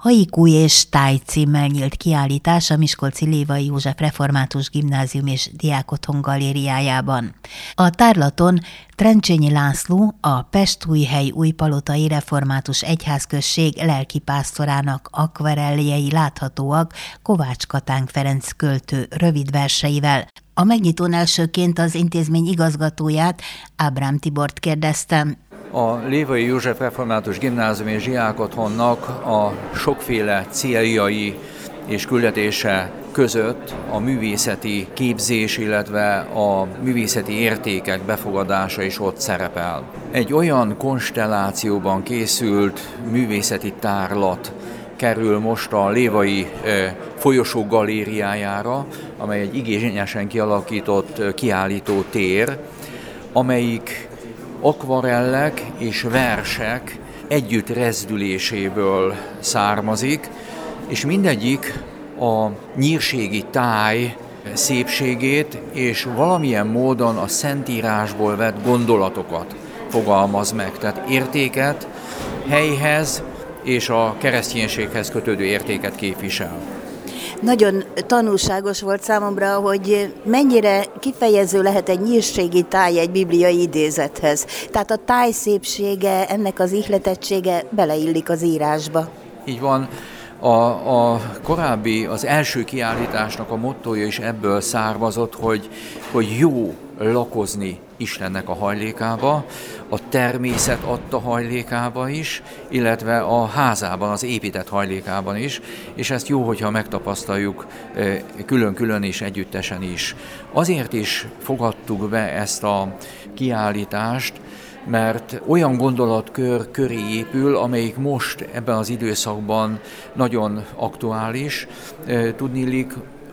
Haiku és táj címmel nyílt kiállítás a Miskolci Lévai József Református Gimnázium és Diákotthon galériájában. A tárlaton Trencsényi László, a Pestújhely Újpalotai Református Egyházközség lelkipásztorának akvarelljei láthatóak Kovács Katánk Ferenc költő rövid verseivel. A megnyitón elsőként az intézmény igazgatóját, Ábrám Tibort kérdeztem. A Lévai József Református Gimnázium és Diákotthonnak a sokféle céljai és küldetése között a művészeti képzés, illetve a művészeti értékek befogadása is ott szerepel. Egy olyan konstellációban készült művészeti tárlat kerül most a Lévai folyosó galériájára, amely egy igényesen kialakított kiállító tér, amelyik akvarellek és versek együtt rezdüléséből származik, és mindegyik a nyírségi táj szépségét és valamilyen módon a Szentírásból vett gondolatokat fogalmaz meg, tehát értéket, helyhez és a kereszténységhez kötődő értéket képvisel. Nagyon tanulságos volt számomra, hogy mennyire kifejező lehet egy nyírségi táj egy bibliai idézethez. Tehát a táj szépsége, ennek az ihletettsége beleillik az írásba. Így van. A korábbi, az első kiállításnak a mottója is ebből származott, hogy jó lakozni Istennek a hajlékába, a természet adta hajlékába is, illetve a házában, az épített hajlékában is, és ezt jó, hogyha megtapasztaljuk külön-külön és együttesen is. Azért is fogadtuk be ezt a kiállítást, mert olyan gondolatkör köré épül, amelyik most ebben az időszakban nagyon aktuális. Tudniillik,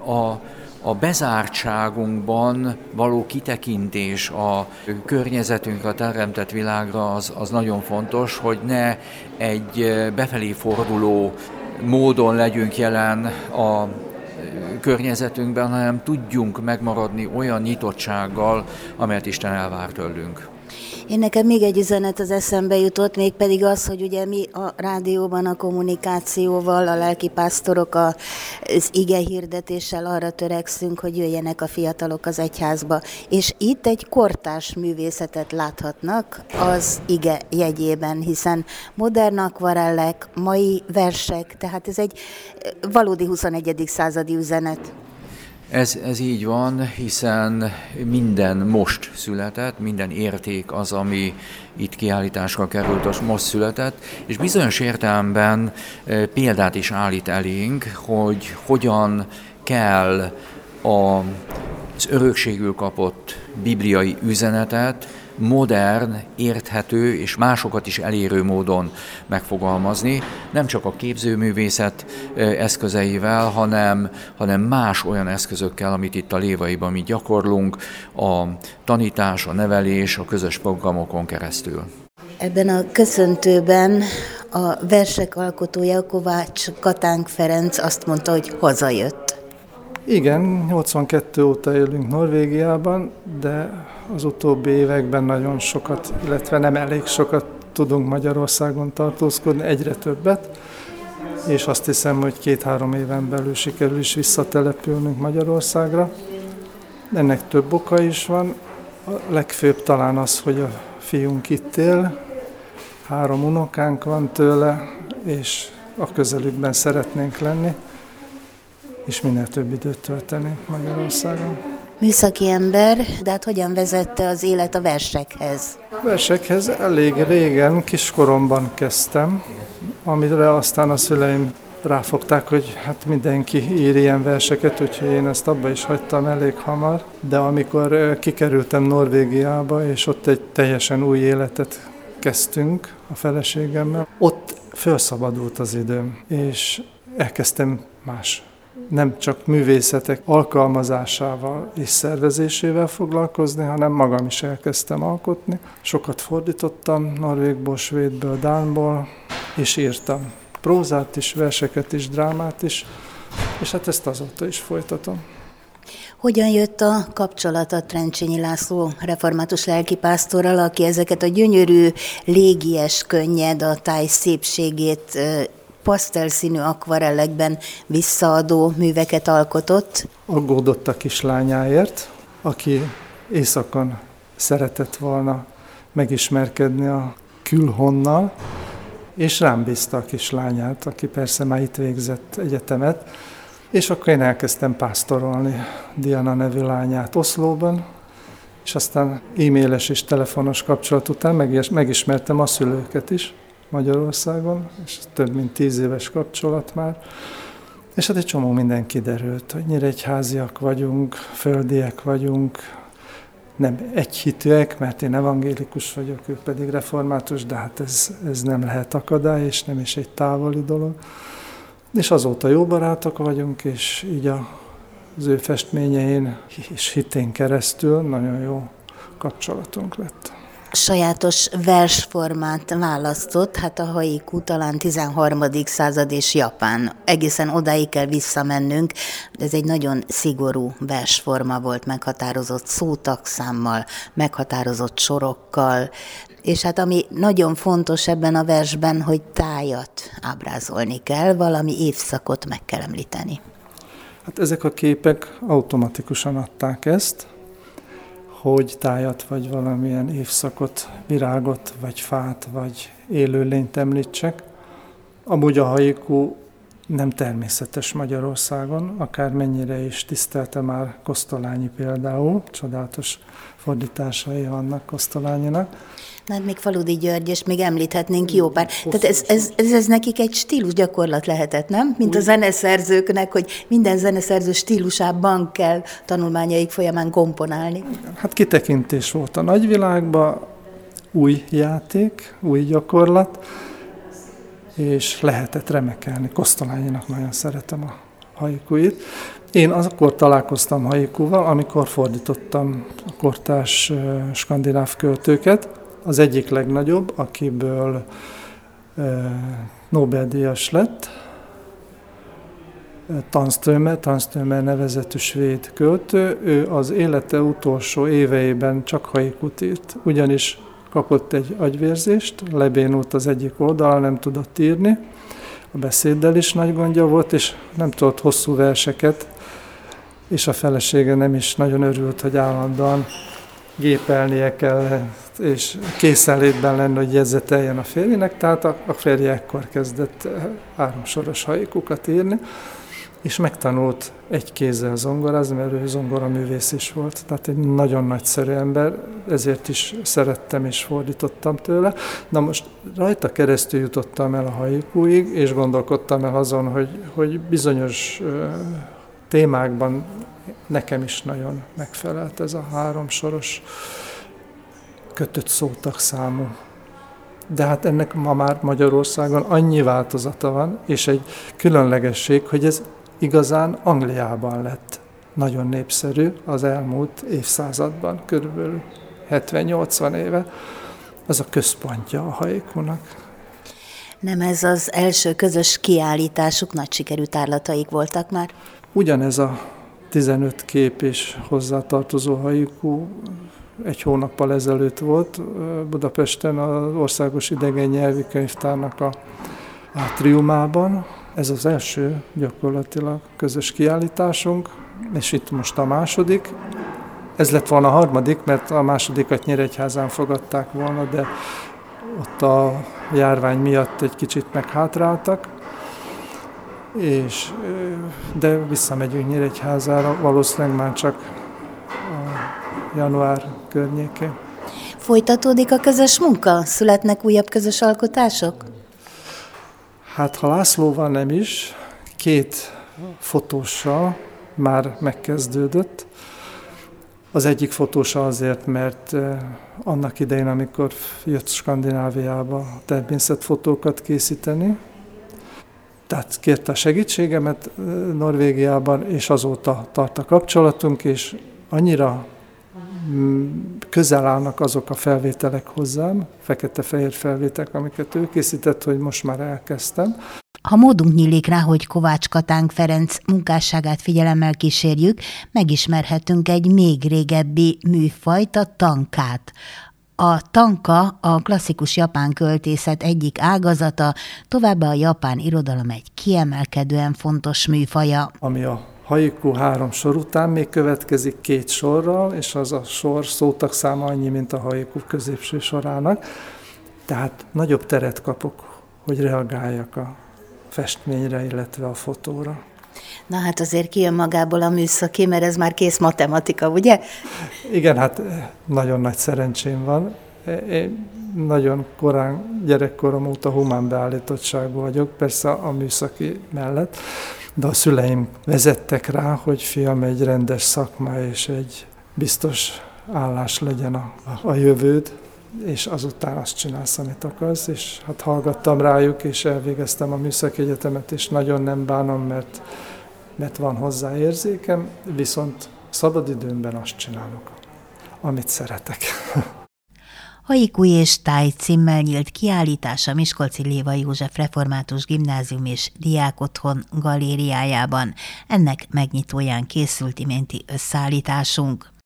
a bezártságunkban való kitekintés a környezetünkre, a teremtett világra az nagyon fontos, hogy ne egy befelé forduló módon legyünk jelen a környezetünkben, hanem tudjunk megmaradni olyan nyitottsággal, amelyet Isten elvár tőlünk. Én nekem még egy üzenet az eszembe jutott, mégpedig az, hogy ugye mi a rádióban a kommunikációval, a lelkipásztorok az ige hirdetéssel arra törekszünk, hogy jöjjenek a fiatalok az egyházba. És itt egy kortárs művészetet láthatnak az ige jegyében, hiszen modern akvarellek, mai versek, tehát ez egy valódi 21. századi üzenet. Ez így van, hiszen minden most született, minden érték az, ami itt kiállításra került, az most született, és bizonyos értelemben példát is állít elénk, hogy hogyan kell az örökségül kapott bibliai üzenetet modern, érthető és másokat is elérő módon megfogalmazni, nem csak a képzőművészet eszközeivel, hanem más olyan eszközökkel, amit itt a Lévaiban mi gyakorlunk, a tanítás, a nevelés, a közös programokon keresztül. Ebben a köszöntőben a versek alkotója, Kovács Katánk Ferenc azt mondta, hogy hazajött. Igen, 82 óta élünk Norvégiában, de az utóbbi években nagyon sokat, illetve nem elég sokat tudunk Magyarországon tartózkodni, egyre többet, és azt hiszem, hogy 2-3 éven belül sikerül is visszatelepülnünk Magyarországra. Ennek több oka is van. A legfőbb talán az, hogy a fiunk itt él, 3 unokánk van tőle, és a közelükben szeretnénk lenni, és minél több időt tölteni Magyarországon. Műszaki ember, de hát hogyan vezette az élet a versekhez? A versekhez elég régen, kiskoromban kezdtem, amire aztán a szüleim ráfogták, hogy hát mindenki ír ilyen verseket, úgyhogy én ezt abba is hagytam elég hamar. De amikor kikerültem Norvégiába, és ott egy teljesen új életet kezdtünk a feleségemmel, ott felszabadult az időm, és elkezdtem más. Nem csak művészetek alkalmazásával és szervezésével foglalkozni, hanem magam is elkezdtem alkotni. Sokat fordítottam norvégból, svédből, dánból, és írtam prózát is, verseket is, drámát is, és hát ezt azóta is folytatom. Hogyan jött a kapcsolat a Trencsényi László református lelkipásztorral, aki ezeket a gyönyörű, légies, könnyed, a táj szépségét pasztelszínű akvarellekben visszaadó műveket alkotott. Aggódott a kislányáért, aki éjszakon szeretett volna megismerkedni a külhonnal, és rám bízta a kislányát, aki persze már itt végzett egyetemet, és akkor én elkezdtem pásztorolni Diana nevű lányát Oszlóban, és aztán e-mailes és telefonos kapcsolat után megismertem a szülőket is Magyarországon, és több mint 10 éves kapcsolat már. És hát egy csomó minden kiderült, hogy nyíregyháziak vagyunk, földiek vagyunk, nem egyhitűek, mert én evangélikus vagyok, ő pedig református, de hát ez nem lehet akadály, és nem is egy távoli dolog. És azóta jó barátok vagyunk, és így az ő festményein és hitén keresztül nagyon jó kapcsolatunk lett. Sajátos versformát választott, hát a haiku talán 13. század és Japán. Egészen odáig kell visszamennünk, de ez egy nagyon szigorú versforma volt, meghatározott szótagszámmal, meghatározott sorokkal, és hát ami nagyon fontos ebben a versben, hogy tájat ábrázolni kell, valami évszakot meg kell említeni. Hát ezek a képek automatikusan adták ezt, hogy tájat, vagy valamilyen évszakot, virágot, vagy fát, vagy élőlényt említsek. Amúgy a haiku nem természetes Magyarországon, akármennyire is tisztelte már Kosztolányi például, csodálatos fordításai vannak Kosztolányinak. Hát még Faludi György, és még említhetnénk jó pár. Tehát ez nekik egy stílus gyakorlat lehetett, nem? Mint a zeneszerzőknek, hogy minden zeneszerző stílusában kell tanulmányaik folyamán komponálni. Hát kitekintés volt a nagyvilágban, új játék, új gyakorlat, és lehetett remekelni. Kosztolányinak nagyon szeretem a haikuit. Én akkor találkoztam haikuval, amikor fordítottam a kortárs skandináv költőket. Az egyik legnagyobb, akiből Nobel-díjas lett, Tanströmer nevezetű svéd költő. Ő az élete utolsó éveiben csak haikut írt, ugyanis kapott egy agyvérzést, lebénult az egyik oldal, nem tudott írni, a beszéddel is nagy gondja volt, és nem tudott hosszú verseket, és a felesége nem is nagyon örült, hogy állandóan gépelnie kell, és készenlétben lenne, hogy jegyzeteljen a férjének, tehát a férje ekkor kezdett 3 soros haikukat írni, és megtanult egy kézzel zongorázni, mert ő zongoraművész is volt, tehát egy nagyon nagyszerű ember, ezért is szerettem és fordítottam tőle. Na most rajta keresztül jutottam el a haikuig, és gondolkodtam el azon, hogy bizonyos témákban nekem is nagyon megfelelt ez a 3 soros kötött szótagszámú. De hát ennek ma már Magyarországon annyi változata van, és egy különlegesség, hogy ez igazán Angliában lett nagyon népszerű az elmúlt évszázadban, körülbelül 70-80 éve. Ez a központja a haikunak. Nem ez az első közös kiállításuk, nagy sikerű tárlataik voltak már? Ugyanez a 15 kép és hozzátartozó haiku 1 hónappal ezelőtt volt Budapesten az Országos Idegen Nyelvi Könyvtárnak a átriumában. Ez az első gyakorlatilag közös kiállításunk, és itt most a második. Ez lett volna a harmadik, mert a másodikat Nyíregyházán fogadták volna, de ott a járvány miatt egy kicsit meghátráltak, de visszamegyünk Nyíregyházára, valószínűleg már csak január környékén. Folytatódik a közös munka? Születnek újabb közös alkotások? Hát ha Lászlóval nem is, 2 fotóssal már megkezdődött. Az egyik fotósa azért, mert annak idején, amikor jött Skandináviába természetfotókat készíteni, tehát kérte a segítségemet Norvégiában, és azóta tart a kapcsolatunk, és annyira közel állnak azok a felvételek hozzám, fekete-fehér felvételek, amiket ő készített, hogy most már elkezdtem. Ha módunk nyílik rá, hogy Kovács Katánk Ferenc munkásságát figyelemmel kísérjük, megismerhetünk egy még régebbi műfajt, a tankát. A tanka a klasszikus japán költészet egyik ágazata, továbbá a japán irodalom egy kiemelkedően fontos műfaja. Ami a haiku 3 sor után még következik 2 sorral, és az a sor szótagszáma annyi, mint a haiku középső sorának. Tehát nagyobb teret kapok, hogy reagáljak a festményre, illetve a fotóra. Na hát azért kijön magából a műszaki, mert ez már kész matematika, ugye? Igen, hát nagyon nagy szerencsém van. Én nagyon korán, gyerekkorom óta humán beállítottságú vagyok, persze a műszaki mellett, de a szüleim vezettek rá, hogy fiam, egy rendes szakma és egy biztos állás legyen a jövőd, és azután azt csinálsz, amit akarsz, és hát hallgattam rájuk, és elvégeztem a műszaki egyetemet, és nagyon nem bánom, mert van hozzá érzékem, viszont szabadidőmben azt csinálok, amit szeretek. Haiku és táj címmel nyílt kiállítás a Miskolci Lévai József Református Gimnázium és Diákotthon galériájában. Ennek megnyitóján készült iménti összeállításunk.